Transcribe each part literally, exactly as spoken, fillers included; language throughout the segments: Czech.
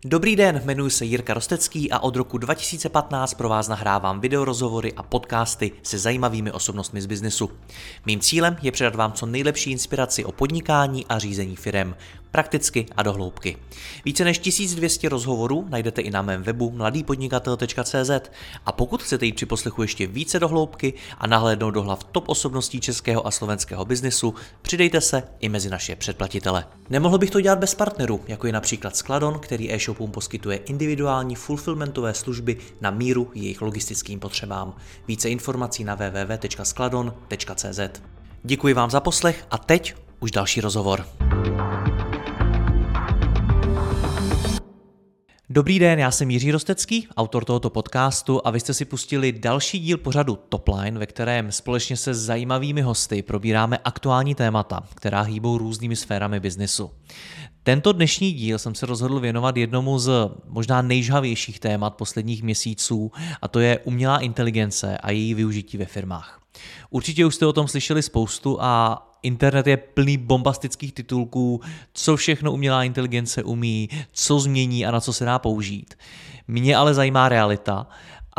Dobrý den, jmenuji se Jirka Rostecký a od roku dva tisíce patnáct pro vás nahrávám videorozhovory a podcasty se zajímavými osobnostmi z biznesu. Mým cílem je předat vám co nejlepší inspiraci o podnikání a řízení firem, prakticky a do hloubky. Více než tisíc dvě stě rozhovorů najdete i na mém webu mladý podnikatel tečka cé zet a pokud chcete jít při poslechu ještě více do hloubky a nahlédnout do hlav top osobností českého a slovenského biznesu, přidejte se i mezi naše předplatitele. Nemohl bych to dělat bez partnerů, jako je například Skladon, který e-shopům poskytuje individuální fulfillmentové služby na míru jejich logistickým potřebám. Více informací na w w w tečka skladon tečka cé zet. Děkuji vám za poslech a teď už další rozhovor. Dobrý den, já jsem Jiří Rostecký, autor tohoto podcastu a vy jste si pustili další díl pořadu Topline, ve kterém společně se zajímavými hosty probíráme aktuální témata, která hýbou různými sférami biznesu. Tento dnešní díl jsem se rozhodl věnovat jednomu z možná nejžhavějších témat posledních měsíců, a to je umělá inteligence a její využití ve firmách. Určitě už jste o tom slyšeli spoustu a internet je plný bombastických titulků, co všechno umělá inteligence umí, co změní a na co se dá použít. Mě ale zajímá realita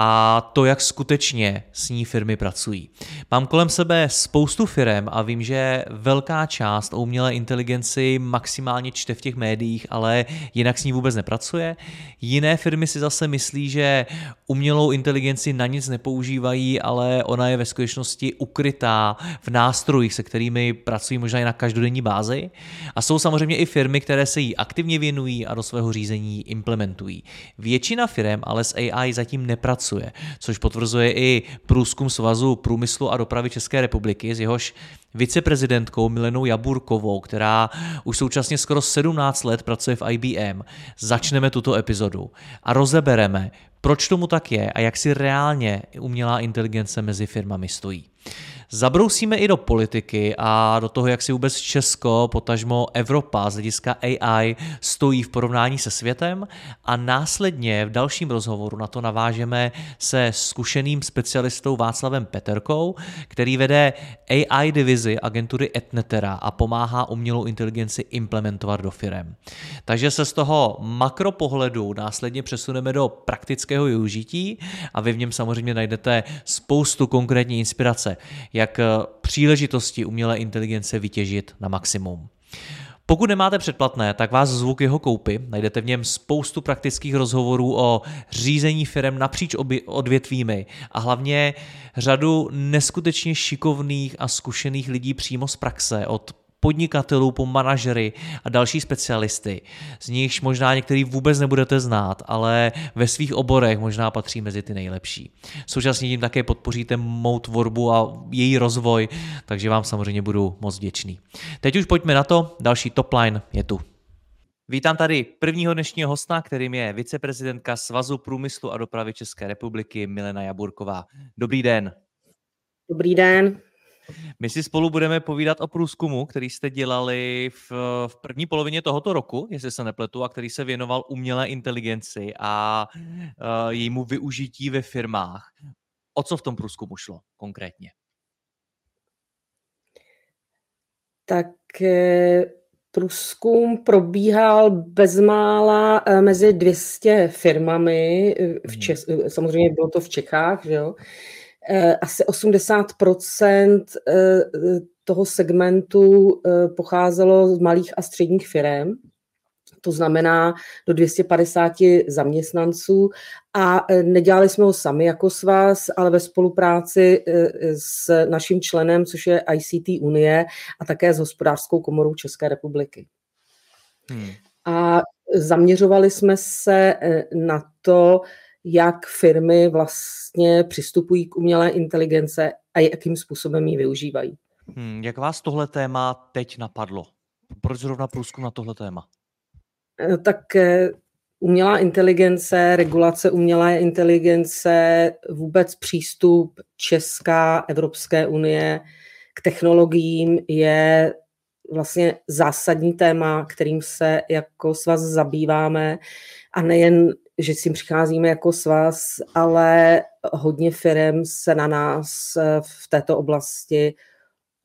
a to, jak skutečně s ní firmy pracují. Mám kolem sebe spoustu firem a vím, že velká část o umělé inteligenci maximálně čte v těch médiích, ale jinak s ní vůbec nepracuje. Jiné firmy si zase myslí, že umělou inteligenci na nic nepoužívají, ale ona je ve skutečnosti ukrytá v nástrojích, se kterými pracují možná i na každodenní bázi. A jsou samozřejmě i firmy, které se jí aktivně věnují a do svého řízení implementují. Většina firem ale s A I zatím nepracuje, což potvrzuje i průzkum Svazu průmyslu a dopravy České republiky, s jehož viceprezidentkou Milenou Jaburkovou, která už současně skoro sedmnáct let pracuje v I B M. Začneme tuto epizodu a rozebereme, proč tomu tak je a jak si reálně umělá inteligence mezi firmami stojí. Zabrousíme i do politiky a do toho, jak si vůbec Česko, potažmo Evropa z hlediska A I stojí v porovnání se světem a následně v dalším rozhovoru na to navážeme se zkušeným specialistou Václavem Peterkou, který vede A I divizi agentury Etnetera a pomáhá umělou inteligenci implementovat do firem. Takže se z toho makropohledu následně přesuneme do praktického využití a vy v něm samozřejmě najdete spoustu konkrétní inspirace, jak příležitosti umělé inteligence vytěžit na maximum. Pokud nemáte předplatné, tak vás zvu k jeho koupi. Najdete v něm spoustu praktických rozhovorů o řízení firem napříč odvětvími a hlavně řadu neskutečně šikovných a zkušených lidí přímo z praxe, od podnikatelů po manažery a další specialisty. Z nichž možná některý vůbec nebudete znát, ale ve svých oborech možná patří mezi ty nejlepší. Současně tím také podpoříte mou tvorbu a její rozvoj, takže vám samozřejmě budu moc vděčný. Teď už pojďme na to, další Topline je tu. Vítám tady prvního dnešního hosta, kterým je viceprezidentka Svazu průmyslu a dopravy České republiky Milena Jaburková. Dobrý den. Dobrý den. My si spolu budeme povídat o průzkumu, který jste dělali v, v první polovině tohoto roku, jestli se nepletu, a který se věnoval umělé inteligenci a uh, jejímu využití ve firmách. O co v tom průzkumu šlo konkrétně? Tak průzkum probíhal bezmála mezi dvě stě firmami, v Čes- samozřejmě bylo to v Čechách, že jo? Asi osmdesát procent toho segmentu pocházelo z malých a středních firem, to znamená do dvě stě padesát zaměstnanců a nedělali jsme ho sami jako svaz, ale ve spolupráci s naším členem, což je I C T Unie a také s Hospodářskou komorou České republiky. Hmm. A zaměřovali jsme se na to, jak firmy vlastně přistupují k umělé inteligence a jakým způsobem ji využívají. Hmm, jak vás tohle téma teď napadlo? Proč zrovna průzkum na tohle téma? Tak umělá inteligence, regulace umělé inteligence, vůbec přístup Česká, Evropské unie k technologiím je vlastně zásadní téma, kterým se jako svaz zabýváme a nejen že s tím přicházíme jako svaz, ale hodně firem se na nás v této oblasti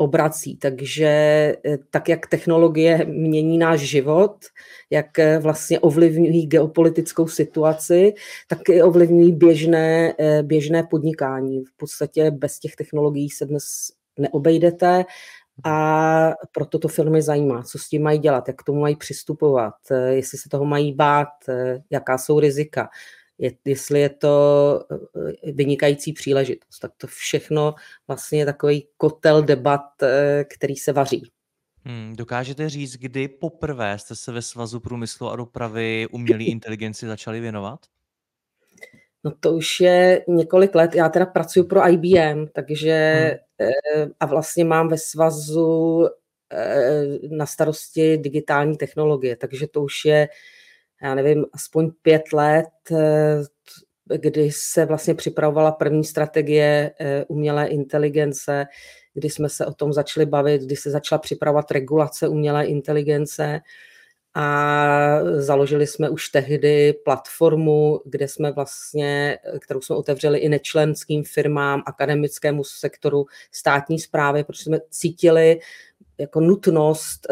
obrací. Takže tak, jak technologie mění náš život, jak vlastně ovlivňují geopolitickou situaci, tak i ovlivňují běžné, běžné podnikání. V podstatě bez těch technologií se dnes neobejdete a proto to firmy zajímá, co s tím mají dělat, jak k tomu mají přistupovat, jestli se toho mají bát, jaká jsou rizika. Je, jestli je to vynikající příležitost. Tak to všechno vlastně je takový kotel debat, který se vaří. Hmm, dokážete říct, kdy poprvé jste se ve Svazu průmyslu a dopravy umělé inteligenci začali věnovat? No to už je několik let. Já teda pracuji pro I B M, takže hmm. a vlastně mám ve Svazu na starosti digitální technologie, takže to už je, já nevím, aspoň pět let, kdy se vlastně připravovala první strategie umělé inteligence, kdy jsme se o tom začali bavit, kdy se začala připravovat regulace umělé inteligence a založili jsme už tehdy platformu, kde jsme vlastně, kterou jsme otevřeli i nečlenským firmám, akademickému sektoru, státní správě, protože jsme cítili jako nutnost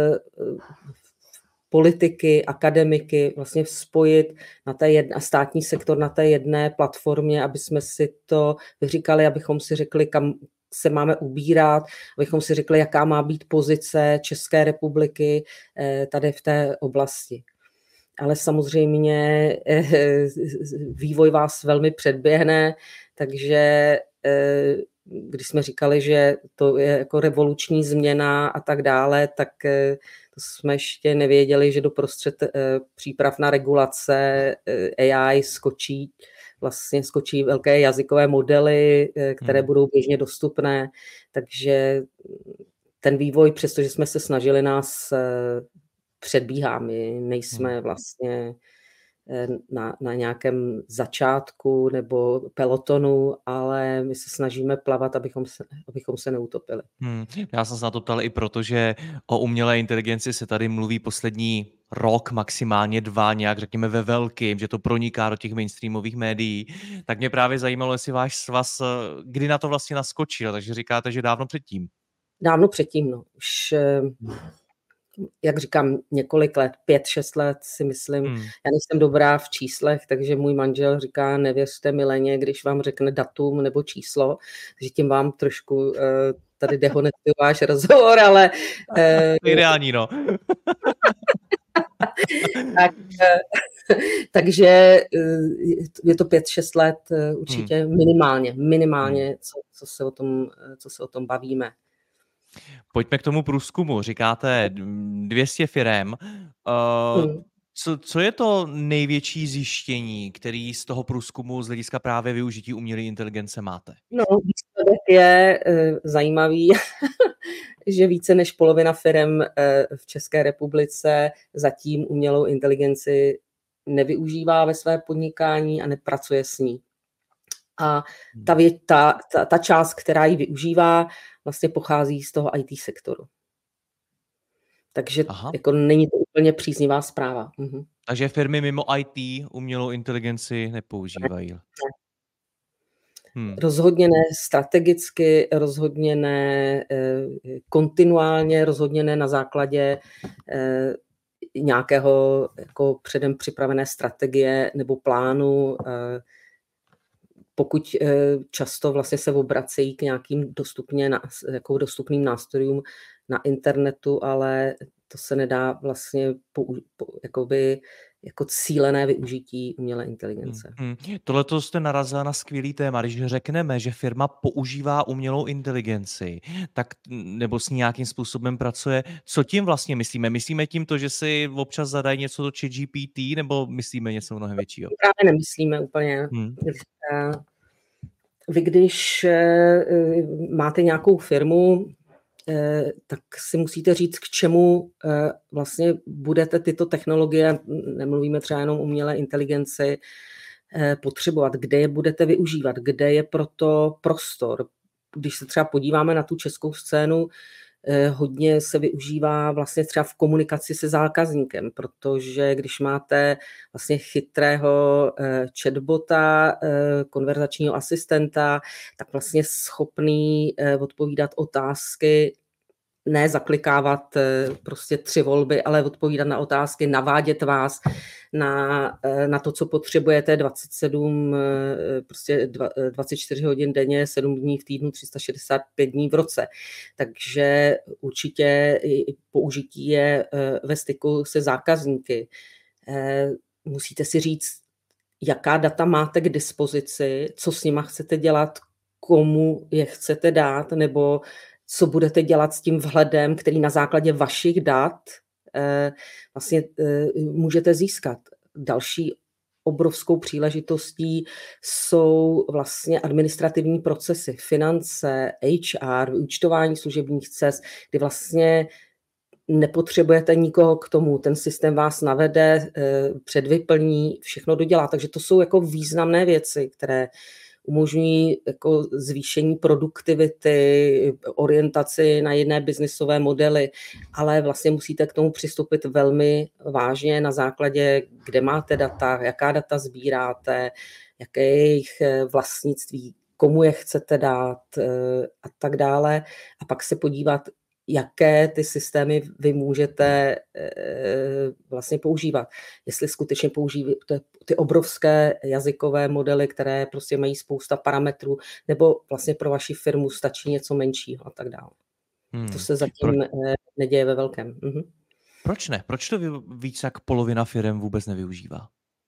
politiky, akademiky vlastně spojit na té jedné, státní sektor na té jedné platformě, aby jsme si to vyříkali, abychom si řekli, kam se máme ubírat, abychom si řekli, jaká má být pozice České republiky tady v té oblasti. Ale samozřejmě vývoj vás velmi předběhne, takže když jsme říkali, že to je jako revoluční změna a tak dále, tak to jsme ještě nevěděli, že doprostřed příprav na regulace A I skočí vlastně skočí velké jazykové modely, které hmm. budou běžně dostupné, takže ten vývoj, přestože jsme se snažili, nás předbíhá. My nejsme vlastně na, na nějakém začátku nebo pelotonu, ale my se snažíme plavat, abychom se, abychom se neutopili. Hmm. Já jsem se na to ptal i proto, že o umělé inteligenci se tady mluví poslední rok, maximálně dva, nějak řekněme ve velkým, že to proniká do těch mainstreamových médií. Tak mě právě zajímalo, jestli váš svaz, kdy na to vlastně naskočil, takže říkáte, že dávno předtím. Dávno předtím, no. Už, jak říkám, několik let, pět, šest let si myslím. Hmm. Já nejsem dobrá v číslech, takže můj manžel říká, nevěřte mileně, když vám řekne datum nebo číslo, takže tím vám trošku uh, tady dehonestuju váš rozhovor, ale... Uh, Ideální, no. tak, uh, takže uh, je to pět, šest let uh, určitě hmm. minimálně, minimálně, co, co, se o tom, co se o tom bavíme. Pojďme k tomu průzkumu. Říkáte dvě stě firem. Uh, hmm. co, co je to největší zjištění, který z toho průzkumu z hlediska právě využití umělé inteligence máte? No, výsledek je uh, zajímavý, že více než polovina firem uh, v České republice zatím umělou inteligenci nevyužívá ve své podnikání a nepracuje s ní. A ta, vě, ta, ta, ta část, která ji využívá, vlastně pochází z toho I T sektoru. Takže jako není to úplně příznivá zpráva. Mhm. Takže firmy mimo I T umělou inteligenci nepoužívají. Hmm. Rozhodně ne strategicky, rozhodně ne eh, kontinuálně, rozhodně ne na základě eh, nějakého jako předem připravené strategie nebo plánu. Eh, pokud často vlastně se obracejí k nějakým dostupně, jako dostupným nástrojům na internetu, ale to se nedá vlastně po, po, jakoby, jako cílené využití umělé inteligence. Hmm, hmm. Tohle to jste narazila na skvělý téma. Když řekneme, že firma používá umělou inteligenci, tak nebo s ní nějakým způsobem pracuje, co tím vlastně myslíme? Myslíme tím to, že si občas zadají něco do ChatGPT, nebo myslíme něco mnohem většího? Právě nemyslíme úplně. Hmm. Vy, když máte nějakou firmu, tak si musíte říct, k čemu vlastně budete tyto technologie, nemluvíme třeba jenom o umělé inteligenci, potřebovat, kde je budete využívat, kde je proto prostor. Když se třeba podíváme na tu českou scénu, hodně se využívá vlastně třeba v komunikaci se zákazníkem, protože když máte vlastně chytrého chatbota, konverzačního asistenta, tak vlastně schopný odpovídat otázky, ne zaklikávat prostě tři volby, ale odpovídat na otázky, navádět vás na, na to, co potřebujete dvacet sedm, prostě dvacet čtyři hodin denně, sedm dní v týdnu, tři sta šedesát pět dní v roce. Takže určitě použití je ve styku se zákazníky. Musíte si říct, jaká data máte k dispozici, co s nima chcete dělat, komu je chcete dát, nebo co budete dělat s tím vhledem, který na základě vašich dat eh, vlastně eh, můžete získat. Další obrovskou příležitostí jsou vlastně administrativní procesy, finance, H R, vyúčtování služebních cest, kdy vlastně nepotřebujete nikoho k tomu, ten systém vás navede, eh, předvyplní, všechno dodělá. Takže to jsou jako významné věci, které umožňují jako zvýšení produktivity, orientaci na jiné biznisové modely, ale vlastně musíte k tomu přistoupit velmi vážně na základě, kde máte data, jaká data sbíráte, jaké je jejich vlastnictví, komu je chcete dát a tak dále. A pak se podívat, jaké ty systémy vy můžete vlastně používat. Jestli skutečně používáte ty obrovské jazykové modely, které prostě mají spousta parametrů, nebo vlastně pro vaši firmu stačí něco menšího a tak dále. Hmm. To se zatím Pro... neděje ve velkém. Mhm. Proč ne? Proč to víc jak polovina firem vůbec nevyužívá?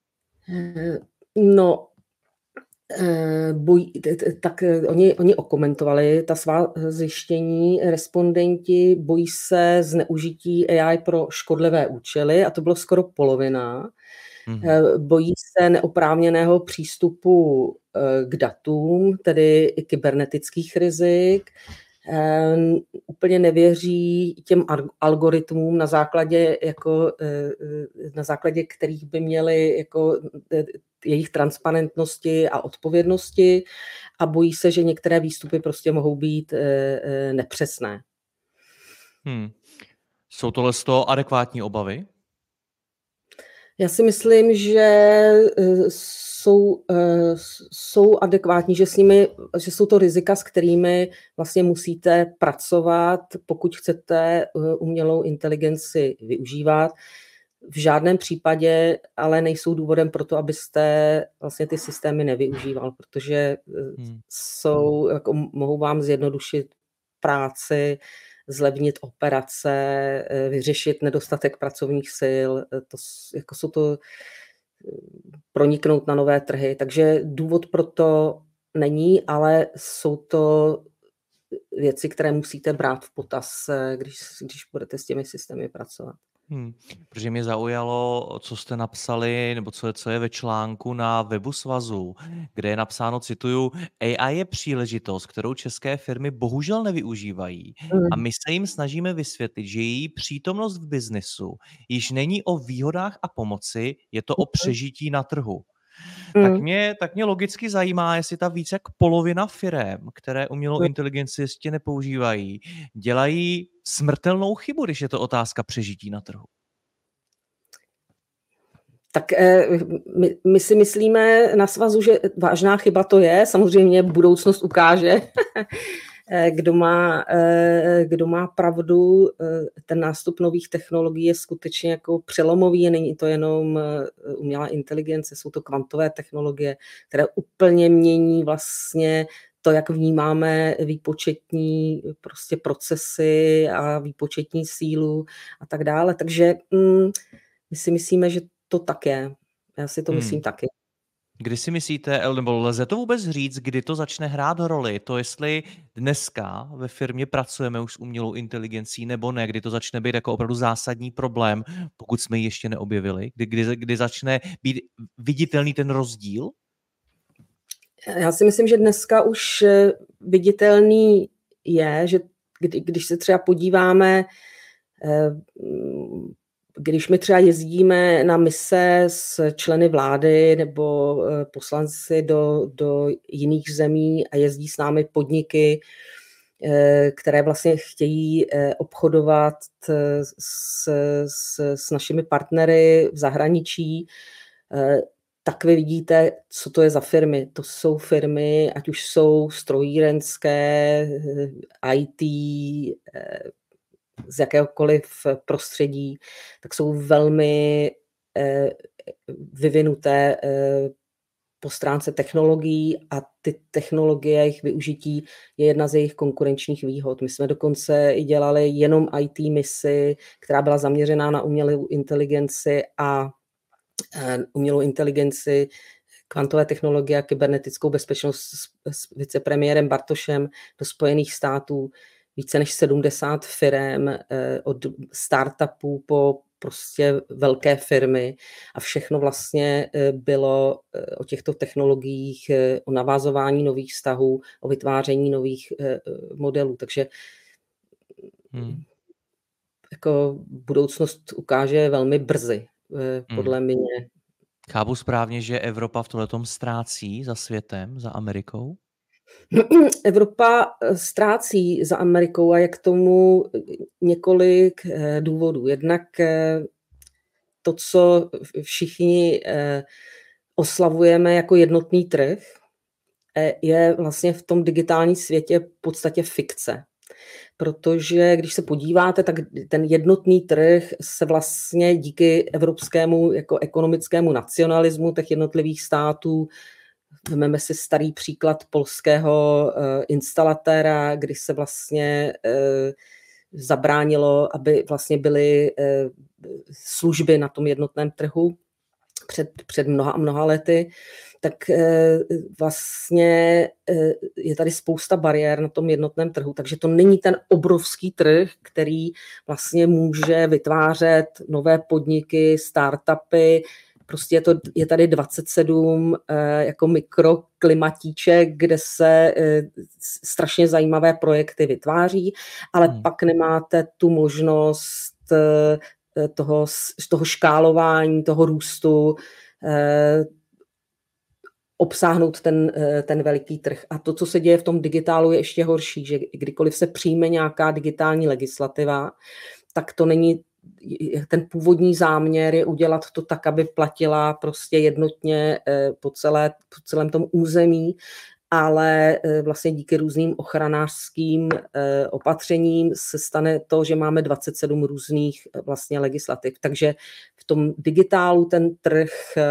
No, Boj, tak oni, oni okomentovali ta svá zjištění, respondenti bojí se zneužití A I pro škodlivé účely a to bylo skoro polovina. Mm-hmm. Bojí se neoprávněného přístupu k datům, tedy i kybernetických rizik. Úplně nevěří těm algoritmům, na základě, jako, na základě kterých by měli jako jejich transparentnosti a odpovědnosti a bojí se, že některé výstupy prostě mohou být nepřesné. Hmm. Jsou tohle z toho adekvátní obavy? Já si myslím, že jsou, jsou adekvátní, že, s nimi, že jsou to rizika, s kterými vlastně musíte pracovat, pokud chcete umělou inteligenci využívat. V žádném případě ale nejsou důvodem pro to, abyste vlastně ty systémy nevyužíval, protože hmm. jsou, jako, mohou vám zjednodušit práci, zlevnit operace, vyřešit nedostatek pracovních sil, to, jako jsou to proniknout na nové trhy. Takže důvod pro to není, ale jsou to věci, které musíte brát v potaz, když, když budete s těmi systémy pracovat. Hmm, protože mě zaujalo, co jste napsali, nebo co je, co je ve článku na webu svazu, kde je napsáno, cituju, A I je příležitost, kterou české firmy bohužel nevyužívají a my se jim snažíme vysvětlit, že její přítomnost v biznesu již není o výhodách a pomoci, je to o přežití na trhu. Mm. Tak, mě, tak mě logicky zajímá, jestli ta víc jak polovina firem, které umělou mm. inteligenci ještě nepoužívají, dělají smrtelnou chybu, když je to otázka přežití na trhu. Tak my, my si myslíme na svazu, že vážná chyba to je. Samozřejmě budoucnost ukáže, kdo má, kdo má pravdu. Ten nástup nových technologií je skutečně jako přelomový. Není to jenom umělá inteligence, jsou to kvantové technologie, které úplně mění vlastně to, jak vnímáme výpočetní prostě procesy a výpočetní sílu a tak dále. Takže mm, my si myslíme, že to tak je. Já si to hmm. myslím taky. Kdy si myslíte, nebo lze to vůbec říct, kdy to začne hrát roli? To jestli dneska ve firmě pracujeme už s umělou inteligencí nebo ne, kdy to začne být jako opravdu zásadní problém, pokud jsme ji ještě neobjevili? Kdy, kdy, kdy začne být viditelný ten rozdíl? Já si myslím, že dneska už viditelný je, že kdy, když se třeba podíváme, když my třeba jezdíme na mise s členy vlády nebo poslanci do, do jiných zemí a jezdí s námi podniky, které vlastně chtějí obchodovat s, s, s našimi partnery v zahraničí, tak vy vidíte, co to je za firmy. To jsou firmy, ať už jsou strojírenské, í té, z jakéhokoliv prostředí, tak jsou velmi vyvinuté po stránce technologií a ty technologie, jejich využití je jedna z jejich konkurenčních výhod. My jsme dokonce i dělali jenom í té misi, která byla zaměřená na umělou inteligenci a umělou inteligenci, kvantové technologie a kybernetickou bezpečnost s vicepremiérem Bartošem do Spojených států. Více než sedmdesát firem, od startupů po prostě velké firmy a všechno vlastně bylo o těchto technologiích, o navázování nových vztahů, o vytváření nových modelů. Takže hmm. jako budoucnost ukáže velmi brzy, podle hmm. mě. Chápu správně, že Evropa v tomhletom ztrácí za světem, za Amerikou? Evropa ztrácí za Amerikou a je k tomu několik důvodů. Jednak to, co všichni oslavujeme jako jednotný trh, je vlastně v tom digitálním světě v podstatě fikce. Protože když se podíváte, tak ten jednotný trh se vlastně díky evropskému jako ekonomickému nacionalismu těch jednotlivých států, vezmeme si starý příklad polského instalatéra, kdy se vlastně zabránilo, aby vlastně byly služby na tom jednotném trhu před, před mnoha a mnoha lety, tak vlastně je tady spousta bariér na tom jednotném trhu, takže to není ten obrovský trh, který vlastně může vytvářet nové podniky, startupy. Prostě je, to, je tady dvacet sedm jako mikroklimatíček, kde se strašně zajímavé projekty vytváří, ale hmm. pak nemáte tu možnost toho, toho škálování, toho růstu, obsáhnout ten, ten veliký trh. A to, co se děje v tom digitálu, je ještě horší, že kdykoliv se přijme nějaká digitální legislativa, tak to není, ten původní záměr je udělat to tak, aby platila prostě jednotně po, celé, po celém tom území, ale vlastně díky různým ochranářským opatřením se stane to, že máme dvacet sedm různých vlastně legislativ. Takže v tom digitálu ten trh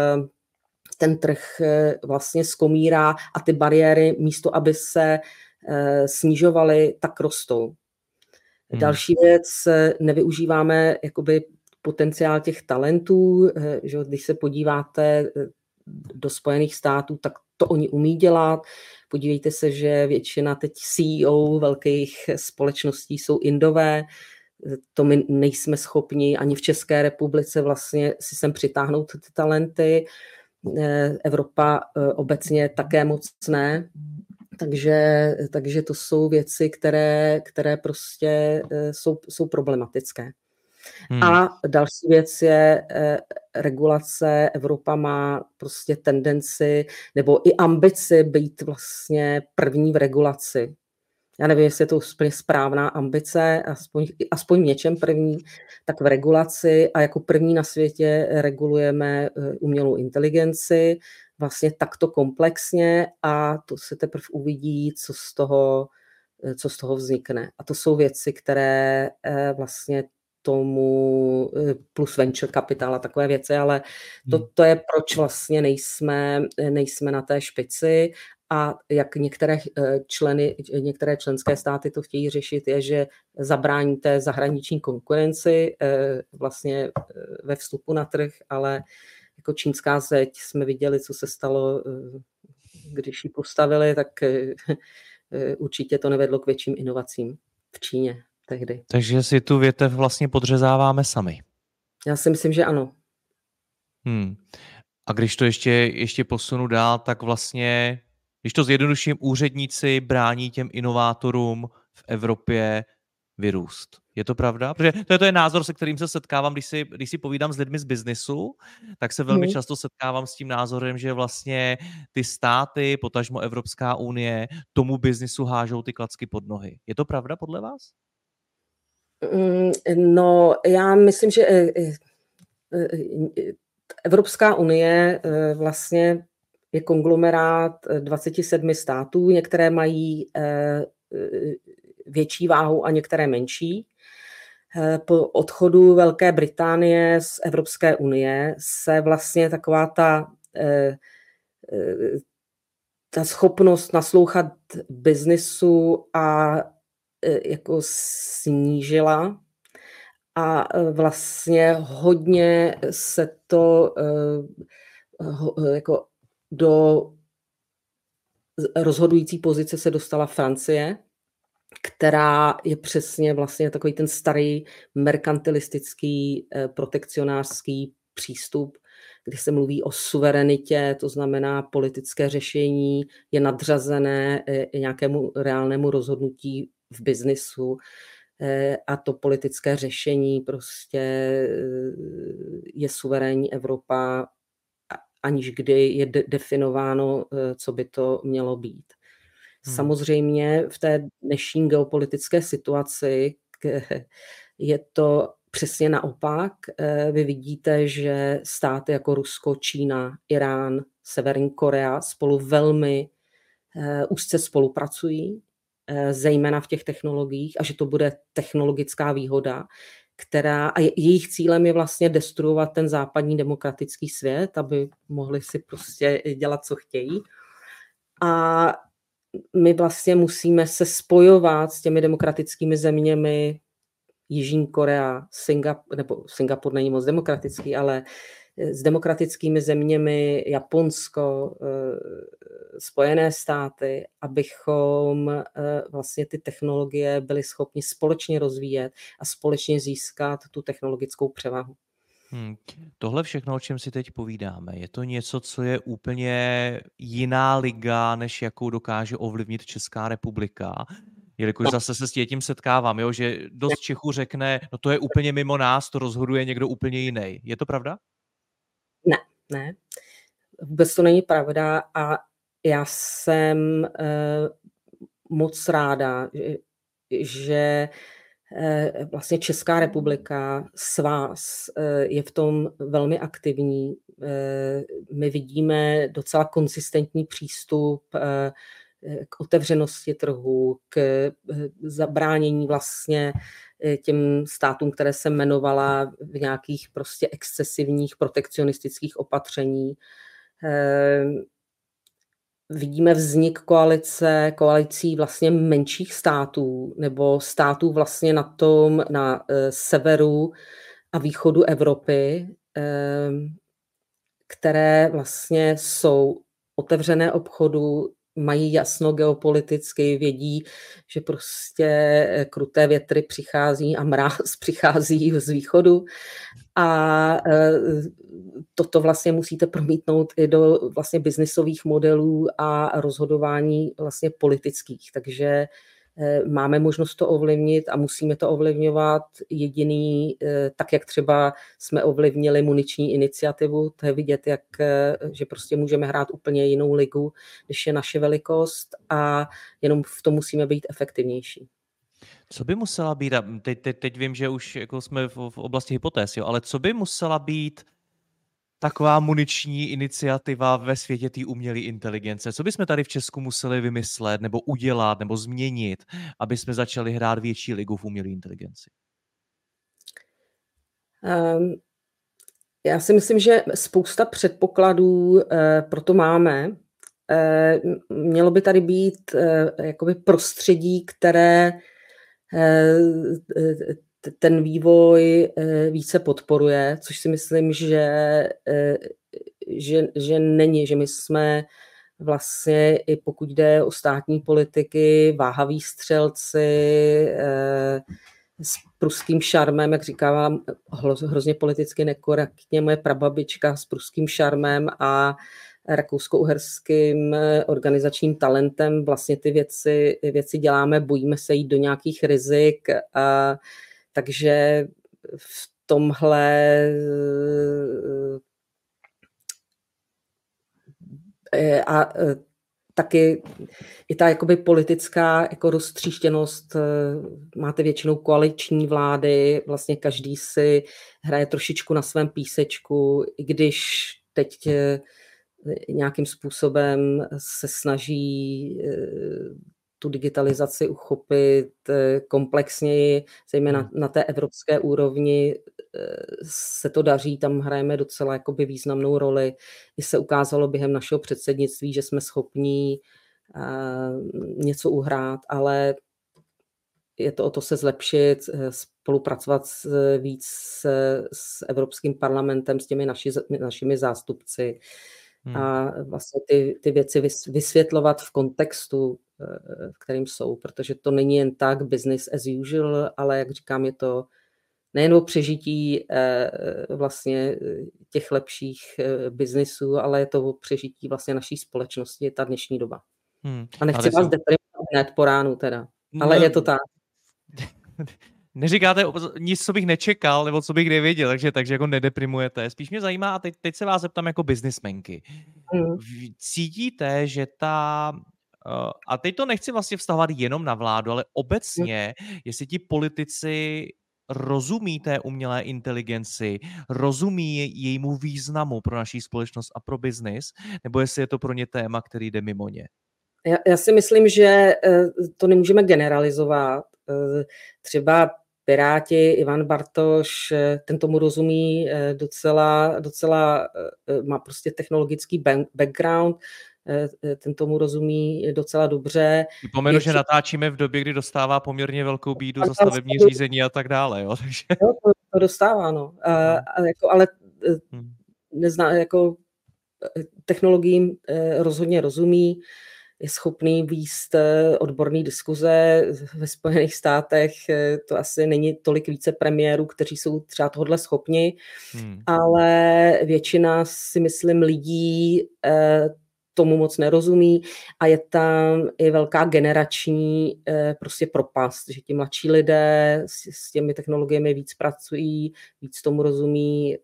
ten trh vlastně skomírá a ty bariéry místo, aby se snižovaly, tak rostou. Hmm. Další věc, nevyužíváme jakoby potenciál těch talentů, že když se podíváte do Spojených států, tak to oni umí dělat. Podívejte se, že většina teď C E O velkých společností jsou Indové, to my nejsme schopni ani v České republice vlastně si sem přitáhnout ty talenty. Evropa obecně také moc ne, takže, takže to jsou věci, které, které prostě jsou, jsou problematické. Hmm. A další věc je regulace. Evropa má prostě tendenci nebo i ambici být vlastně první v regulaci. Já nevím, jestli je to úplně správná ambice, aspoň, aspoň v něčem první, tak v regulaci a jako první na světě regulujeme umělou inteligenci, vlastně takto komplexně a to se teprve uvidí, co z toho, co z toho vznikne. A to jsou věci, které vlastně tomu, plus venture capital a takové věci, ale to, to je, proč vlastně nejsme, nejsme na té špici. A jak některé, členy, některé členské státy to chtějí řešit, je, že zabrání té zahraniční konkurenci vlastně ve vstupu na trh, ale jako čínská zeď jsme viděli, co se stalo, když ji postavili, tak určitě to nevedlo k větším inovacím v Číně tehdy. Takže si tu větev vlastně podřezáváme sami. Já si myslím, že ano. Hmm. A když to ještě, ještě posunu dál, tak vlastně když to zjednoduším, úředníci brání těm inovátorům v Evropě vyrůst. Je to pravda? Protože to je, to je názor, se kterým se setkávám, když si, když si povídám s lidmi z biznisu, tak se velmi Hmm. často setkávám s tím názorem, že vlastně ty státy, potažmo Evropská unie, tomu biznisu hážou ty klacky pod nohy. Je to pravda podle vás? No, já myslím, že Evropská unie vlastně je konglomerát dvaceti sedmi států, některé mají větší váhu a některé menší. Po odchodu Velké Británie z Evropské unie se vlastně taková ta, ta schopnost naslouchat biznisu a jako snížila a vlastně hodně se to jako do rozhodující pozice se dostala Francie, která je přesně vlastně takový ten starý merkantilistický protekcionářský přístup, kdy se mluví o suverenitě, to znamená politické řešení je nadřazené nějakému reálnému rozhodnutí v biznisu a to politické řešení prostě je suverénní Evropa, aniž kdy je de- definováno, co by to mělo být. Hmm. Samozřejmě v té dnešní geopolitické situaci je to přesně naopak. Vy vidíte, že státy jako Rusko, Čína, Irán, Severní Korea spolu velmi úzce spolupracují, zejména v těch technologiích, a že to bude technologická výhoda, která, a jejich cílem je vlastně destruovat ten západní demokratický svět, aby mohli si prostě dělat, co chtějí. A my vlastně musíme se spojovat s těmi demokratickými zeměmi, Jižní Korea, Singapur, nebo Singapur není moc demokratický, ale s demokratickými zeměmi, Japonsko, Spojené státy, abychom vlastně ty technologie byli schopni společně rozvíjet a společně získat tu technologickou převahu. Hmm. Tohle všechno, o čem si teď povídáme, je to něco, co je úplně jiná liga, než jakou dokáže ovlivnit Česká republika? Jelikož zase se s tím setkávám, jo, že dost Čechů řekne, no to je úplně mimo nás, to rozhoduje někdo úplně jiný. Je to pravda? Ne, ne. Vůbec to není pravda a já jsem eh, moc ráda, že, že eh, vlastně Česká republika s vás eh, je v tom velmi aktivní. Eh, my vidíme docela konzistentní přístup eh, k otevřenosti trhu, k zabránění vlastně těm státům, které jsem jmenovala, v nějakých prostě excesivních protekcionistických opatření. Vidíme vznik koalice, koalicí vlastně menších států nebo států vlastně na tom, na severu a východu Evropy, které vlastně jsou otevřené obchodu, mají jasno geopoliticky, vědí, že prostě kruté větry přichází a mráz přichází z východu a toto vlastně musíte promítnout i do vlastně biznisových modelů a rozhodování vlastně politických, takže máme možnost to ovlivnit a musíme to ovlivňovat jediný, tak jak třeba jsme ovlivnili muniční iniciativu, to je vidět, jak, že prostě můžeme hrát úplně jinou ligu, než je naše velikost a jenom v tom musíme být efektivnější. Co by musela být, teď, teď, teď vím, že už jako jsme v, v oblasti hypotéz, jo, ale co by musela být taková muniční iniciativa ve světě té umělé inteligence? Co bychom tady v Česku museli vymyslet nebo udělat nebo změnit, aby jsme začali hrát větší ligu v umělé inteligenci? Um, já si myslím, že spousta předpokladů uh, pro to máme. Uh, mělo by tady být uh, jakoby prostředí, které uh, ten vývoj více podporuje, což si myslím, že, že, že není, že my jsme vlastně, i pokud jde o státní politiky, váhaví střelci s pruským šarmem, jak říkávám, hrozně politicky nekorektně, moje prababička s pruským šarmem a rakousko-uherským organizačním talentem vlastně ty věci, věci děláme, bojíme se jít do nějakých rizik, a, takže v tomhle a taky i ta jakoby politická jako roztříštěnost, máte většinou koaliční vlády, vlastně každý si hraje trošičku na svém písečku, i když teď nějakým způsobem se snaží tu digitalizaci uchopit komplexněji, zejména na té evropské úrovni se to daří, tam hrajeme docela jakoby významnou roli. I se ukázalo během našeho předsednictví, že jsme schopní něco uhrát, ale je to o to se zlepšit, spolupracovat víc s Evropským parlamentem, s těmi naši, našimi zástupci hmm. a vlastně ty, ty věci vysvětlovat v kontextu, v kterým jsou, protože to není jen tak business as usual, ale jak říkám, je to nejen o přežití vlastně těch lepších biznisů, ale je to o přežití vlastně naší společnosti, ta dnešní doba. Hmm. A nechci vás deprimovat hned po ránu teda, ale no, je to tak. Neříkáte nic, co bych nečekal, nebo co bych nevěděl, takže, takže jako nedeprimujete. Spíš mě zajímá, a teď, teď se vás zeptám jako biznismenky. Hmm. Cítíte, že ta... A teď to nechci vlastně vztahovat jenom na vládu, ale obecně, hmm. jestli ti politici rozumí té umělé inteligenci, rozumí jejímu významu pro naší společnost a pro biznis, nebo jestli je to pro ně téma, který jde mimo ně? Já, já si myslím, že to nemůžeme generalizovat. Třeba Piráti, Ivan Bartoš, ten tomu rozumí docela, docela má prostě technologický background, ten tomu rozumí docela dobře. Připomenu, že natáčíme v době, kdy dostává poměrně velkou bídu za stavební řízení a tak dále. Jo? Takže... Jo, to, to dostává, no. A, a jako, ale hmm. nezná, jako technologiím rozhodně rozumí, je schopný vést odborné diskuze. Ve Spojených státech to asi není tolik více premiérů, kteří jsou třeba tohle schopni, hmm. ale většina, si myslím, lidí tomu moc nerozumí a je tam i velká generační prostě propast, že ti mladší lidé s, s těmi technologiemi víc pracují, víc tomu rozumí.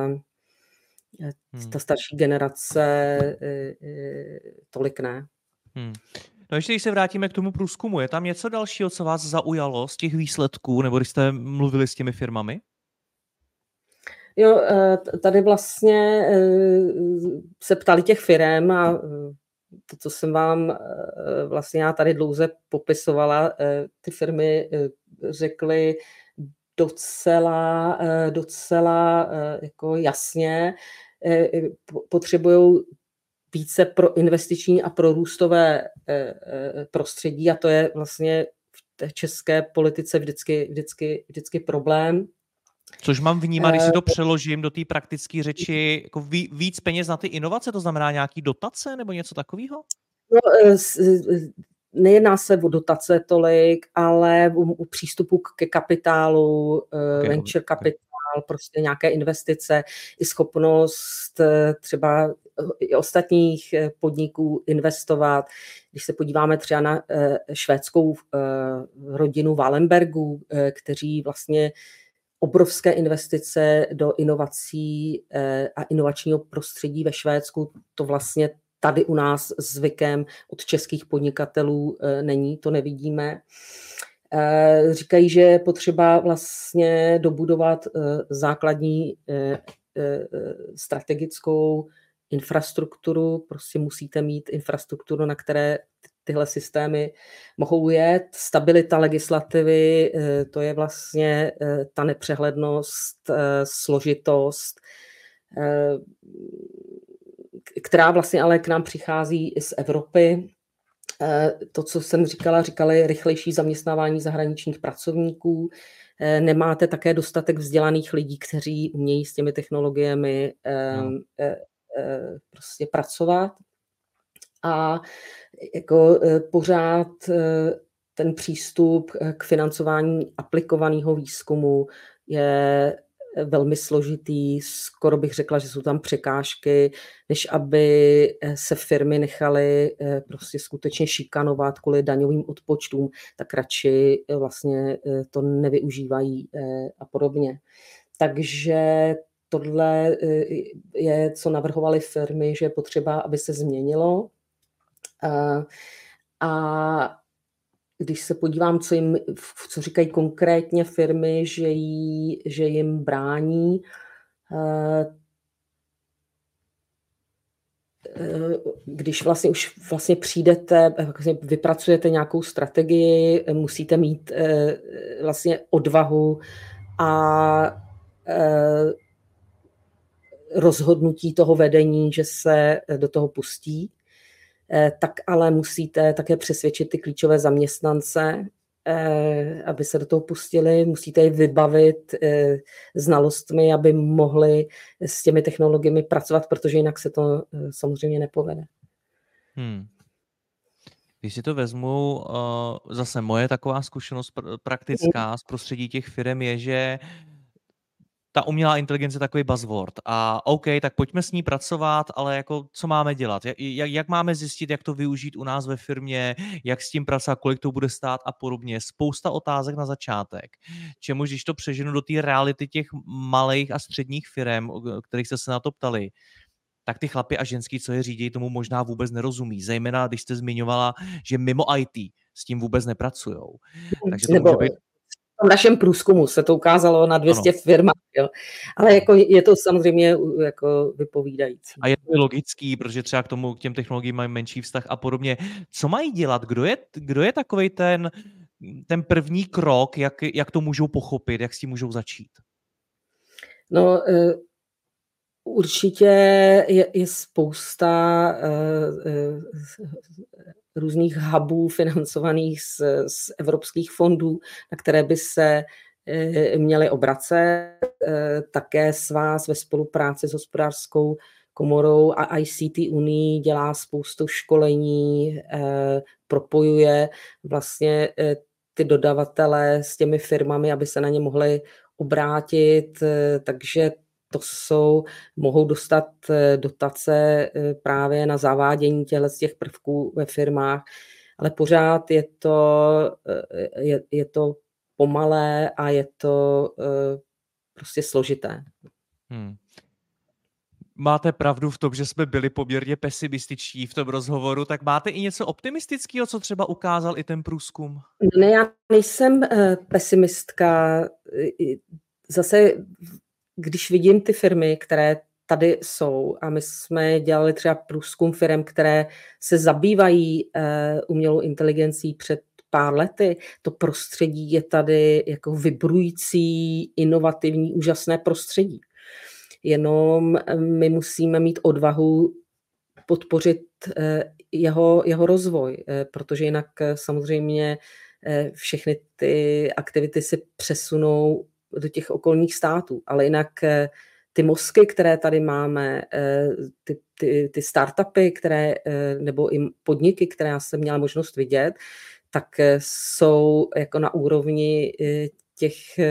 Ta starší generace tolik ne. Hmm. No ještě když se vrátíme k tomu průzkumu, je tam něco dalšího, co vás zaujalo z těch výsledků, nebo když jste mluvili s těmi firmami? Jo, tady vlastně se ptali těch firem a to, co jsem vám vlastně já tady dlouze popisovala, ty firmy řekly docela, docela jako jasně, potřebují více pro investiční a pro růstové prostředí a to je vlastně v té české politice vždycky, vždycky, vždycky problém. Což mám vnímat, když si to přeložím do té praktické řeči, jako víc peněz na ty inovace, to znamená nějaký dotace nebo něco takového? No, nejedná se o dotace tolik, ale o přístupu ke kapitálu, okay, venture okay. capital, prostě nějaké investice, i schopnost třeba i ostatních podniků investovat. Když se podíváme třeba na švédskou rodinu Wallenbergů, kteří vlastně obrovské investice do inovací a inovačního prostředí ve Švédsku, to vlastně tady u nás zvykem od českých podnikatelů není, to nevidíme. Říkají, že je potřeba vlastně dobudovat základní strategickou infrastrukturu, prostě musíte mít infrastrukturu, na které tyhle systémy mohou jet. Stabilita legislativy, to je vlastně ta nepřehlednost, složitost, která vlastně ale k nám přichází i z Evropy. To, co jsem říkala, říkali rychlejší zaměstnávání zahraničních pracovníků. Nemáte také dostatek vzdělaných lidí, kteří umějí s těmi technologiemi no. prostě pracovat. A jako pořád ten přístup k financování aplikovaného výzkumu je velmi složitý, skoro bych řekla, že jsou tam překážky, než aby se firmy nechaly prostě skutečně šikanovat kvůli daňovým odpočtům, tak radši vlastně to nevyužívají a podobně. Takže tohle je, co navrhovaly firmy, že je potřeba, aby se změnilo. A když se podívám, co, jim, co říkají konkrétně firmy, že, jí, že jim brání, když vlastně už vlastně přijdete, vypracujete nějakou strategii, musíte mít vlastně odvahu a rozhodnutí toho vedení, že se do toho pustí, tak ale musíte také přesvědčit ty klíčové zaměstnance, aby se do toho pustili, musíte je vybavit znalostmi, aby mohli s těmi technologiemi pracovat, protože jinak se to samozřejmě nepovede. Hmm. Když si to vezmu, zase moje taková zkušenost praktická z prostředí těch firm je, že ta umělá inteligence je takový buzzword a OK, tak pojďme s ní pracovat, ale jako co máme dělat? Jak, jak máme zjistit, jak to využít u nás ve firmě, jak s tím pracovat, kolik to bude stát a podobně. Spousta otázek na začátek. Čemuž, když to přeženu do té reality těch malých a středních firm, kterých jste se na to ptali, tak ty chlapi a ženský, co je řídí, tomu možná vůbec nerozumí. Zejména, když jste zmiňovala, že mimo í té s tím vůbec nepracujou. Takže to Nebo... může být... V našem průzkumu se to ukázalo na dvě stě firmách, jo. Ale jako je to samozřejmě jako vypovídající. A je to logický, protože třeba k tomu, k těm technologiím mají menší vztah a podobně. Co mají dělat? Kdo je, kdo je takovej ten, ten první krok, jak, jak to můžou pochopit, jak s tím můžou začít? No, určitě je, je spousta uh, uh, různých hubů financovaných z, z evropských fondů, na které by se uh, měly obracet. Uh, také s vás ve spolupráci s hospodářskou komorou a í cé té unii dělá spoustu školení, uh, propojuje vlastně uh, ty dodavatele s těmi firmami, aby se na ně mohli obrátit, uh, takže to jsou, mohou dostat dotace právě na zavádění těchto z těch prvků ve firmách, ale pořád je to, je, je to pomalé a je to prostě složité. Hmm. Máte pravdu v tom, že jsme byli poměrně pesimističtí v tom rozhovoru, tak máte i něco optimistického, co třeba ukázal i ten průzkum? Ne, já nejsem pesimistka. Zase když vidím ty firmy, které tady jsou, a my jsme dělali třeba průzkum firm, které se zabývají uh, umělou inteligencí před pár lety, to prostředí je tady jako vibrující, inovativní, úžasné prostředí. Jenom my musíme mít odvahu podpořit uh, jeho, jeho rozvoj, uh, protože jinak uh, samozřejmě uh, všechny ty aktivity se přesunou do těch okolních států, ale jinak ty mozky, které tady máme, ty, ty, ty startupy, které, nebo i podniky, které já jsem měla možnost vidět, tak jsou jako na úrovni těch,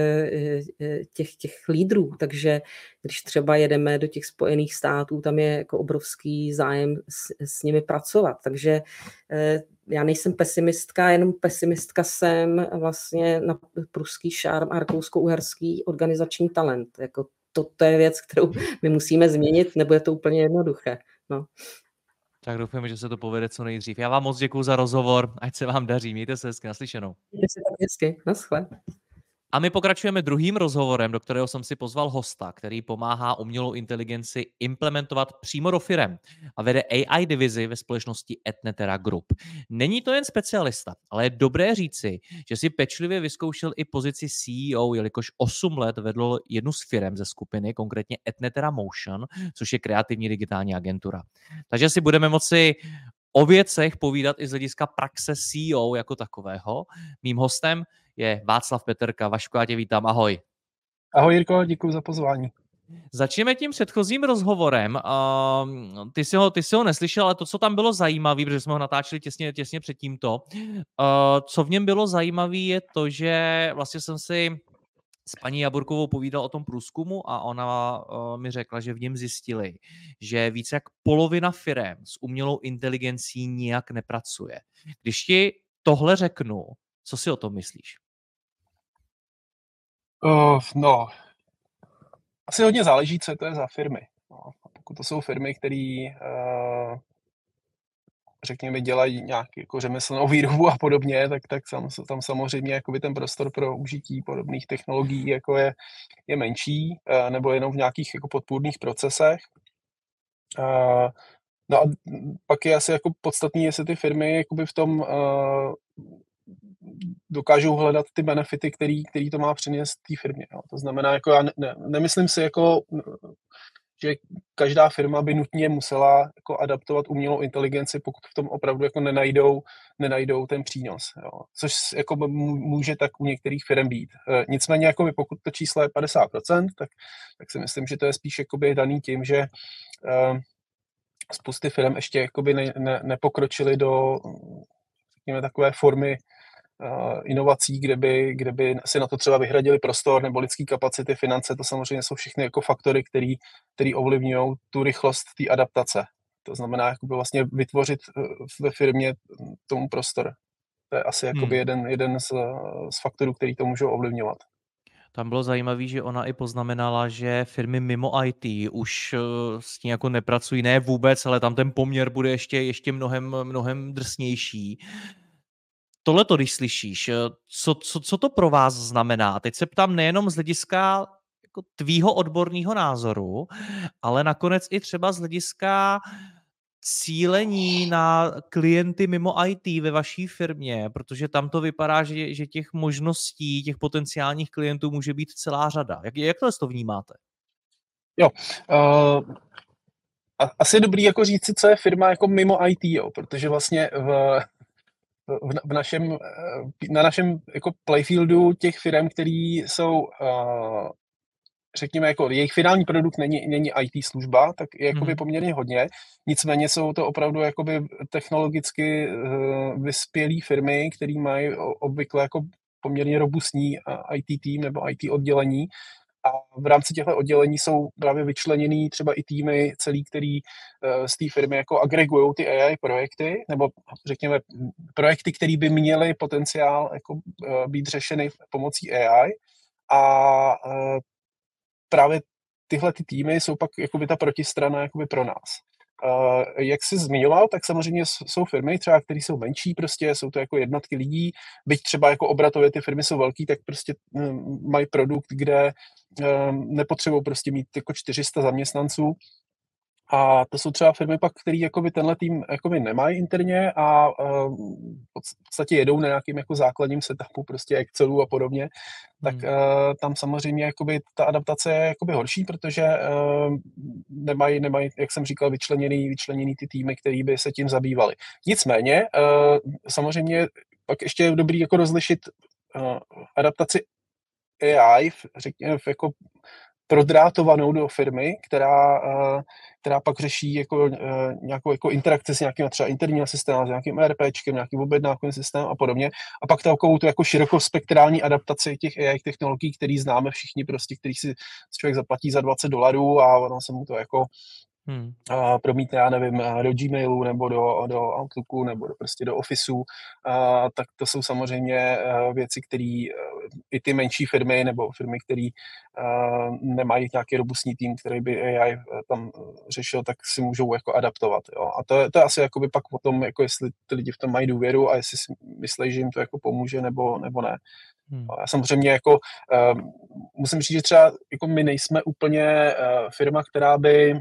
těch, těch lídrů, takže když třeba jedeme do těch Spojených států, tam je jako obrovský zájem s, s nimi pracovat, takže já nejsem pesimistka, jenom pesimistka jsem vlastně na pruský šarm a rakousko-uherský organizační talent, jako to, to je věc, kterou my musíme změnit, nebo je to úplně jednoduché, no. Tak doufujeme, že se to povede co nejdřív. Já vám moc děkuju za rozhovor, ať se vám daří. Mějte se hezky, naslyšenou. Mějte se tak hezky, naschle. A my pokračujeme druhým rozhovorem, do kterého jsem si pozval hosta, který pomáhá umělou inteligenci implementovat přímo do firem a vede á í divizi ve společnosti Etnetera Group. Není to jen specialista, ale je dobré říci, že si pečlivě vyzkoušel i pozici C E O, jelikož osm let vedl jednu z firem ze skupiny, konkrétně Etnetera Motion, což je kreativní digitální agentura. Takže si budeme moci o věcech povídat i z hlediska praxe C E O jako takového. Mým hostem je Václav Peterka. Vašku, já tě vítám, ahoj. Ahoj Jirko, děkuji za pozvání. Začneme tím předchozím rozhovorem. Uh, ty, jsi ho, ty jsi ho neslyšel, ale to, co tam bylo zajímavé, protože jsme ho natáčeli těsně, těsně před tímto, uh, co v něm bylo zajímavé, je to, že vlastně jsem si s paní Jaburkovou povídal o tom průzkumu a ona uh, mi řekla, že v něm zjistili, že více jak polovina firem s umělou inteligencí nijak nepracuje. Když ti tohle řeknu, co si o tom myslíš? Uh, no, asi hodně záleží, co to je za firmy. No, pokud to jsou firmy, které uh, řekněme, dělají nějaký jako řemeslnou výrobu a podobně, tak, tak tam, tam samozřejmě jakoby ten prostor pro užití podobných technologií jako je, je menší, nebo jenom v nějakých jako podpůrných procesech. No a pak je asi jako podstatný, jestli ty firmy jakoby v tom dokážou hledat ty benefity, který, který to má přinést té firmě. No. To znamená, jako já ne, ne, nemyslím si, jako, že každá firma by nutně musela jako adaptovat umělou inteligenci, pokud v tom opravdu jako nenajdou, nenajdou ten přínos. Jo. Což jako může tak u některých firm být. E, nicméně, jako pokud to číslo je padesát procent, tak, tak si myslím, že to je spíš jakoby daný tím, že e, spousty firm ještě jakoby ne, ne, nepokročily do řekněme, takové formy Uh, inovací, kde by, kde by si na to třeba vyhradili prostor nebo lidský kapacity, finance, to samozřejmě jsou všechny jako faktory, který, který ovlivňují tu rychlost té adaptace. To znamená jakoby vlastně vytvořit ve firmě tomu prostor. To je asi jakoby hmm. jeden, jeden z, z faktorů, který to můžou ovlivňovat. Tam bylo zajímavé, že ona i poznamenala, že firmy mimo í té už s tím jako nepracují, ne vůbec, ale tam ten poměr bude ještě, ještě mnohem, mnohem drsnější. Tohleto, když slyšíš, co, co, co to pro vás znamená? Teď se ptám nejenom z hlediska jako tvýho odborného názoru, ale nakonec i třeba z hlediska cílení na klienty mimo í té ve vaší firmě, protože tam to vypadá, že, že těch možností, těch potenciálních klientů může být celá řada. Jak, jak to, to vnímáte? Jo, uh, asi je dobrý jako říct si, co je firma jako mimo í té, jo, protože vlastně v V, v našem, na našem jako playfieldu těch firm, který jsou, uh, řekněme, jako jejich finální produkt není, není í té služba, tak je jakoby mm. poměrně hodně. Nicméně jsou to opravdu jakoby technologicky uh, vyspělé firmy, které mají obvykle jako poměrně robustní í té tým nebo í té oddělení. A v rámci těchto oddělení jsou právě vyčleněný třeba i týmy celý, který uh, z té firmy jako agregují ty á í projekty, nebo řekněme projekty, které by měly potenciál jako, uh, být řešeny pomocí á í. A uh, právě tyhle ty týmy jsou pak jakoby ta protistrana jakoby pro nás. Uh, jak jsi zmiňoval, tak samozřejmě jsou firmy třeba, které jsou menší, prostě jsou to jako jednotky lidí, byť třeba jako obratově ty firmy jsou velký, tak prostě um, mají produkt, kde um, nepotřebují prostě mít jako čtyři sta zaměstnanců. A to jsou třeba firmy pak, které jakoby tenhle tým jakoby nemají interně a uh, v podstatě jedou na nějakým jako základním setupu, prostě Excelu a podobně, tak hmm. uh, tam samozřejmě jakoby ta adaptace je jakoby horší, protože uh, nemají, nemají, jak jsem říkal, vyčleněný, vyčleněný ty týmy, který by se tím zabývali. Nicméně, uh, samozřejmě pak ještě je dobrý jako rozlišit uh, adaptaci á í, řekněme, jako prodrátovanou do firmy, která, která pak řeší jako, nějakou jako interakci s nějakým třeba interním systémem, s nějakým ERPčkem, nějakým objednávkovým systémem a podobně. A pak takovou tu jako širokospektrální adaptaci těch á í technologií, které známe všichni, prostě, který si člověk zaplatí za dvacet dolarů a ono se mu to jako Hmm. A promítne, já nevím, do Gmailu nebo do, do Outlooku nebo do, prostě do Officeu, a, tak to jsou samozřejmě věci, které i ty menší firmy nebo firmy, které nemají nějaký robustní tým, který by á í tam řešil, tak si můžou jako adaptovat. Jo. A to je, to je asi jakoby pak o tom, jako jestli ty lidi v tom mají důvěru a jestli si myslí, že jim to jako pomůže nebo, nebo ne. Hmm. Já samozřejmě jako um, musím říct, že třeba jako my nejsme úplně uh, firma, která by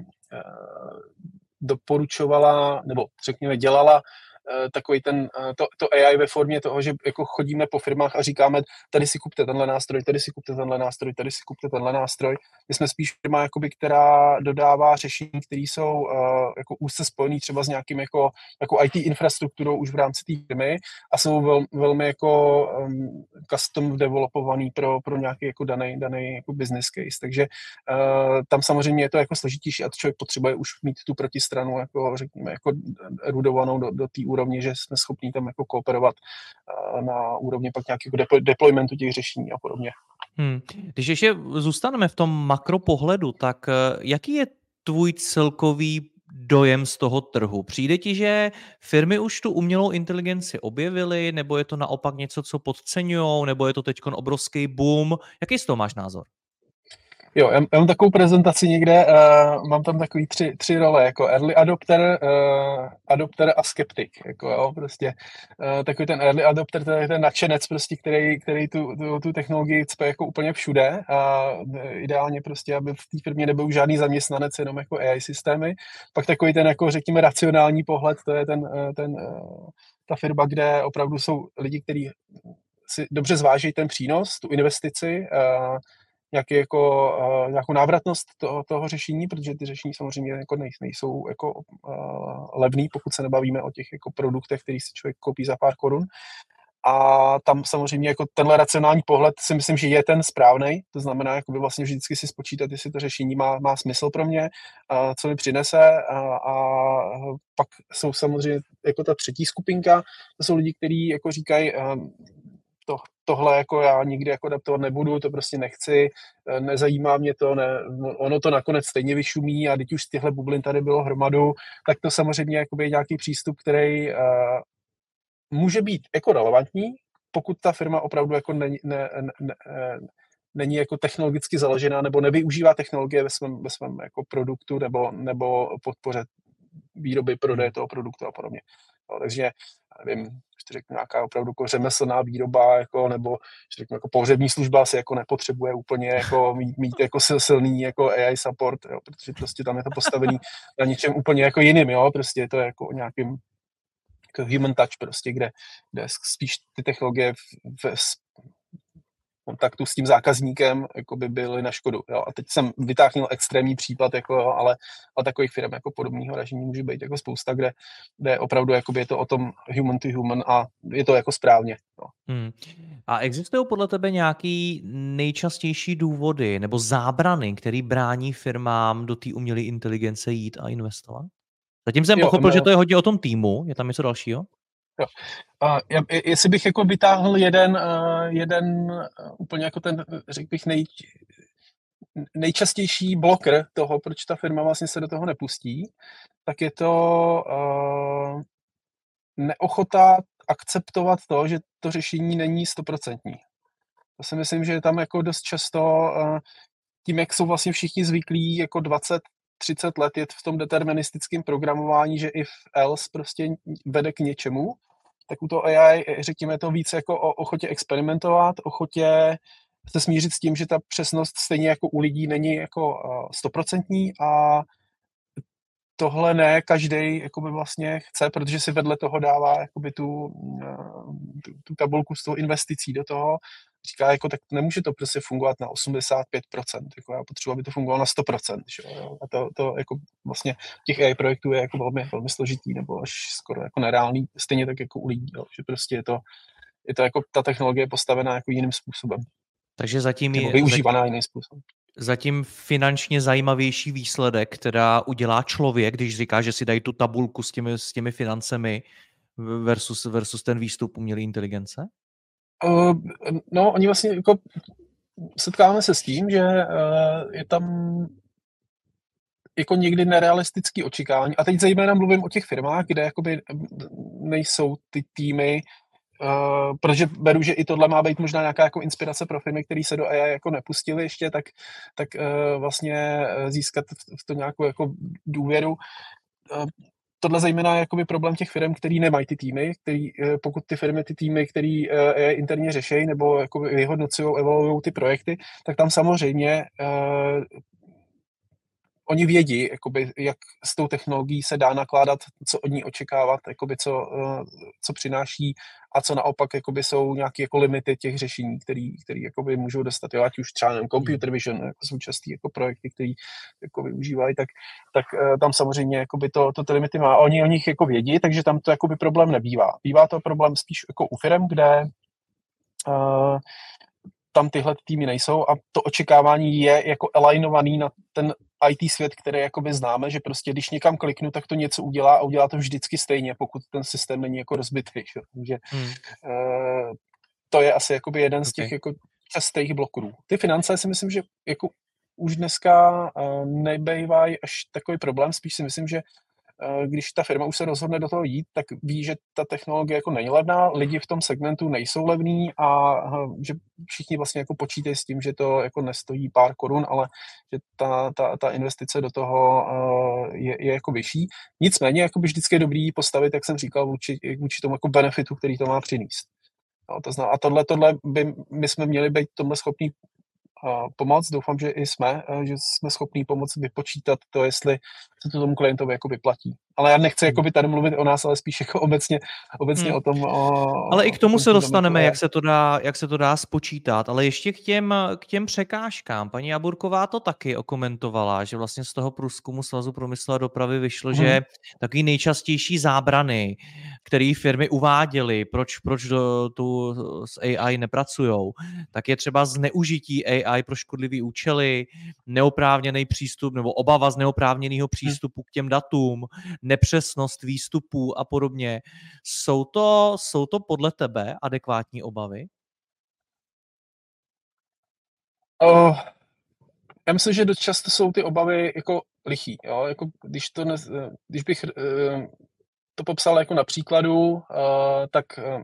doporučovala, nebo řekněme dělala takový ten, to, to á í ve formě toho, že jako chodíme po firmách a říkáme, tady si kupte tenhle nástroj, tady si kupte tenhle nástroj, tady si kupte tenhle nástroj. My jsme spíš firma, jakoby, která dodává řešení, které jsou uh, jako úzce spojený třeba s nějakým jako, jako í té infrastrukturou už v rámci té firmy a jsou vel, velmi jako um, custom developovaný pro, pro nějaký jako daný, daný jako business case. Takže uh, tam samozřejmě je to jako složitější a člověk potřebuje už mít tu protistranu jako, řekněme, jako rudovanou do, do té úrovni, že jsme schopní tam jako kooperovat na úrovni pak nějakého deploymentu těch řešení a podobně. Hmm. Když ještě zůstaneme v tom makropohledu, tak jaký je tvůj celkový dojem z toho trhu? Přijde ti, že firmy už tu umělou inteligenci objevily, nebo je to naopak něco, co podceňujou, nebo je to teď obrovský boom? Jaký z toho máš názor? Jo, já, já mám takovou prezentaci někde, uh, mám tam takový tři, tři role, jako early adopter, uh, adopter a skeptik, jako jo, prostě uh, takový ten early adopter, to je ten nadšenec prostě, který, který tu, tu, tu technologii cpe jako úplně všude a ideálně prostě, aby v té firmě nebyl žádný zaměstnanec, jenom jako A I systémy. Pak takový ten, jako řekněme, racionální pohled, to je ten, ten uh, ta firma, kde opravdu jsou lidi, kteří si dobře zváží ten přínos, tu investici, uh, nějaký jako, uh, nějakou návratnost toho, toho řešení, protože ty řešení samozřejmě jako nej, nejsou jako, uh, levný, pokud se nebavíme o těch jako produktech, který si člověk koupí za pár korun. A tam samozřejmě jako tenhle racionální pohled si myslím, že je ten správnej. To znamená jakoby vlastně vždycky si spočítat, jestli to řešení má, má smysl pro mě, uh, co mi přinese. A, a pak jsou samozřejmě jako ta třetí skupinka, to jsou lidi, kteří jako říkají, uh, To, tohle jako já nikdy jako adaptovat nebudu, to prostě nechci, nezajímá mě to, ne, ono to nakonec stejně vyšumí a teď už z těchto bublin tady bylo hromadu, tak to samozřejmě jakoby je nějaký přístup, který uh, může být jako relevantní, pokud ta firma opravdu jako není, ne, ne, ne, není jako technologicky založená nebo nevyužívá technologie ve svém, ve svém jako produktu nebo, nebo podpoře výroby, prodeje toho produktu a podobně. No, takže nevím, že řeknu nějaká opravdu jako řemeslná výroba, jako, nebo že řeknu jako pohřební služba asi jako nepotřebuje úplně jako mít, mít jako sil, silný jako A I support, jo, protože prostě tam je to postavený na něčem úplně jako jiným, jo, prostě je to jako o nějakým jako human touch prostě, kde, kde spíš ty technologie v, v kontaktu s tím zákazníkem jako by byly na škodu. Jo. A teď jsem vytáhnul extrémní případ, jako, jo, ale, ale takových firm jako podobného ražení může být jako spousta, kde, kde opravdu jakoby je to o tom human to human a je to jako správně. Jo. Hmm. A existují podle tebe nějaký nejčastější důvody nebo zábrany, které brání firmám do té umělé inteligence jít a investovat? Zatím jsem jo, pochopil, no, že to je hodně o tom týmu. Je tam něco dalšího? Jo. Uh, já, jestli bych jako vytáhl jeden, uh, jeden uh, úplně jako ten, řekl bych, nej, nejčastější bloker toho, proč ta firma vlastně se do toho nepustí, tak je to uh, neochota akceptovat to, že to řešení není stoprocentní. To si myslím, že je tam jako dost často uh, tím, jak jsou vlastně všichni zvyklí jako dvacet třicet let jet v tom deterministickém programování, že if else prostě vede k něčemu, tak u toho A I, řekněme to víc jako o ochotě experimentovat, ochotě se smířit s tím, že ta přesnost stejně jako u lidí není jako stoprocentní a tohle ne každý jakoby vlastně chce, protože si vedle toho dává jakoby tu, tu, tu tabulku s tou investicí do toho. Říká, jako, tak nemůže to prostě fungovat na osmdesát pět procent. Jako já potřebuji, aby to fungovalo na sto procent. Jo? A to, to jako vlastně těch A I projektů je jako velmi, velmi složitý nebo až skoro jako nereálný, stejně tak jako u lidí. Jo? Že prostě je to, je to jako ta technologie postavená jako jiným způsobem. Takže zatím je využívaná zatím, jiným způsobem. Zatím finančně zajímavější výsledek, která udělá člověk, když říká, že si dají tu tabulku s těmi, s těmi financemi versus, versus ten výstup umělé inteligence? Uh, no, oni vlastně jako setkáváme se s tím, že uh, je tam jako někdy nerealistický očekávání. A teď zejména mluvím o těch firmách, kde jakoby nejsou ty týmy, uh, protože beru, že i tohle má být možná nějaká jako inspirace pro firmy, které se do A I jako nepustily ještě, tak, tak uh, vlastně získat v to nějakou jako důvěru. Uh, Tohle zejména je jakoby problém těch firm, který nemají ty týmy, který, pokud ty firmy ty týmy, který A I interně řeší nebo jakoby vyhodnocují, evaluují ty projekty, tak tam samozřejmě uh, oni vědí, jakoby, jak s tou technologií se dá nakládat, co od ní očekávat, jakoby, co, uh, co přináší a co naopak jakoby, jsou nějaké jako limity těch řešení, které můžou dostat. Jo, ať už třeba nevím, computer vision, jako součástí jako projekty, které jako využívají, tak, tak uh, tam samozřejmě jakoby, to, to ty limity má. Oni o nich jako vědí, takže tam to jakoby, problém nebývá. Bývá to problém spíš jako u firem, kde uh, tam tyhle týmy nejsou a to očekávání je jako alignovaný na ten í té svět, který jakoby známe, že prostě když někam kliknu, tak to něco udělá a udělá to vždycky stejně, pokud ten systém není jako rozbitý. Že? Takže hmm. uh, to je asi jakoby jeden okay. z těch jako častých blokerů. Ty finance si myslím, že jako už dneska uh, nebejvají až takový problém, spíš si myslím, že uh, když ta firma už se rozhodne do toho jít, tak ví, že ta technologie jako není levná, lidi v tom segmentu nejsou levní a uh, že všichni vlastně jako počítají s tím, že to jako nestojí pár korun, ale že ta, ta, ta investice do toho uh, je, je jako vyšší. Nicméně jako by vždycky je dobrý postavit, jak jsem říkal, vůči, vůči tomu jako benefitu, který to má přinést. No, to znamená, a tohle, tohle by my jsme měli být tomhle schopní uh, pomoct. Doufám, že i jsme, uh, že jsme schopní pomoct vypočítat to, jestli se to tomu klientovi jako vyplatí. Ale já nechci jako by tady mluvit o nás, ale spíš jako obecně, obecně hmm. o tom. O, ale i k tomu tom, se dostaneme, jak se to dá, jak se to dá spočítat. Ale ještě k těm, k těm překážkám. Paní Jaburková to taky okomentovala, že vlastně z toho průzkumu Svazu průmyslu a dopravy vyšlo, hmm. že takový nejčastější zábrany, které firmy uváděly, proč, proč do, tu s A I nepracujou, tak je třeba zneužití A I pro škodlivý účely, neoprávněný přístup nebo obava z neoprávněného přístupu hmm. k těm datům, nepřesnost výstupů a podobně. Jsou to, jsou to podle tebe adekvátní obavy? Oh, já myslím, že dost často jsou ty obavy jako lichý. Jo? Jako, když, to ne, když bych uh, to popsal jako na příkladu, uh, tak uh,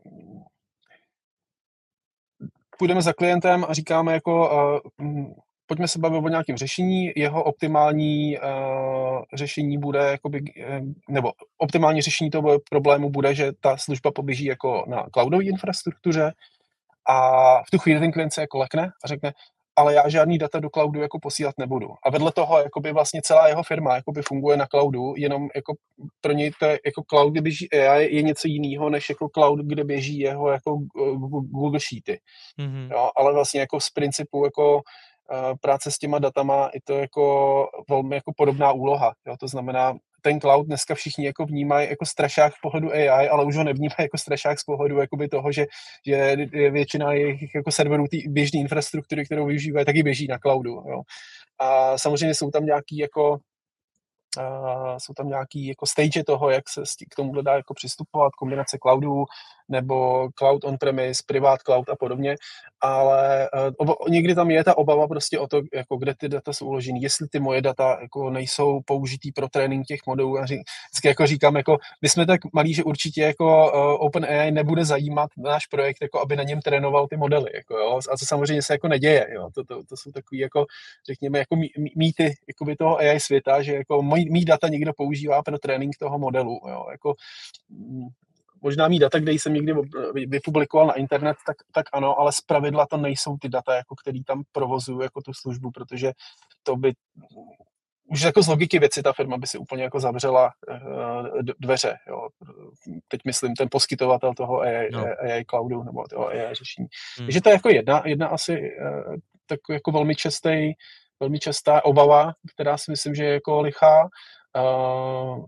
půjdeme za klientem a říkáme jako uh, pojďme se bavit o nějakém řešení, jeho optimální uh, řešení bude, jakoby, nebo optimální řešení toho problému bude, že ta služba poběží jako na cloudové infrastruktuře a v tu chvíli ten klient se jako lekne a řekne, ale já žádný data do cloudu jako posílat nebudu. A vedle toho jakoby vlastně celá jeho firma jakoby funguje na cloudu, jenom jako pro něj to je, jako cloud, kde běží A I, je něco jiného než jako cloud, kde běží jeho jako Google Sheety. Mm-hmm. Jo, ale vlastně jako z principu jako práce s těma datama je to jako velmi jako podobná úloha. Jo? To znamená, ten cloud dneska všichni jako vnímají jako strašák z pohledu A I, ale už ho nevnímají jako strašák z pohledu jakoby toho, že, že většina jejich jako serverů té běžné infrastruktury, kterou využívají, taky běží na cloudu. Jo? A samozřejmě jsou tam nějaký jako Uh, jsou tam nějaký jako stage toho, jak se k tomu dá jako přistupovat, kombinace cloudů nebo cloud on-premise, privát cloud a podobně, ale uh, někdy tam je ta obava prostě o to, jako kde ty data jsou uložený, jestli ty moje data jako nejsou použitý pro trénink těch modelů. Já řík, vždycky jako říkám, jako my jsme tak malí, že určitě jako uh, OpenAI nebude zajímat náš projekt, jako aby na něm trénoval ty modely, jako jo, a to samozřejmě se jako neděje, jo, to, to, to jsou takový jako, řekněme, jako mýty jakoby toho A I světa, že jako mý, mý data někdo používá pro trénink toho modelu, jo, jako možná mý data, kde jsem někdy vypublikoval na internet, tak, tak ano, ale zpravidla to nejsou ty data, jako který tam provozují jako tu službu, protože to by už jako z logiky věci ta firma by si úplně jako zavřela uh, dveře. Jo. Teď myslím ten poskytovatel toho A I, no. A I cloudu nebo toho A I řešení. Hmm. Takže to je jako jedna, jedna asi uh, tak jako velmi častý, velmi častá obava, která si myslím, že je jako lichá. Uh,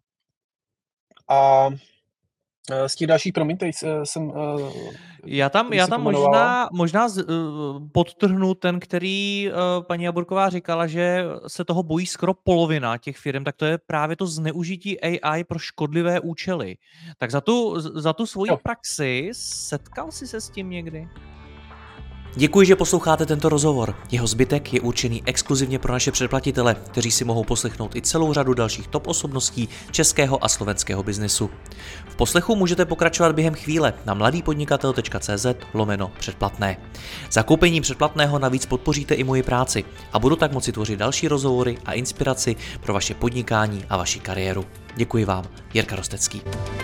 a z těch dalších, promiňte, jsem... Já tam, já tam možná, možná z, uh, podtrhnu ten, který uh, paní Jaburková říkala, že se toho bojí skoro polovina těch firm, tak to je právě to zneužití A I pro škodlivé účely. Tak za tu, za tu svoji jo. praxi setkal jsi se s tím někdy? Děkuji, že posloucháte tento rozhovor. Jeho zbytek je určený exkluzivně pro naše předplatitele, kteří si mohou poslechnout i celou řadu dalších top osobností českého a slovenského biznesu. V poslechu můžete pokračovat během chvíle na mladýpodnikatel tečka cé zet lomeno předplatné. Zakoupením předplatného navíc podpoříte i moji práci a budu tak moci tvořit další rozhovory a inspiraci pro vaše podnikání a vaši kariéru. Děkuji vám, Jirka Rostecký.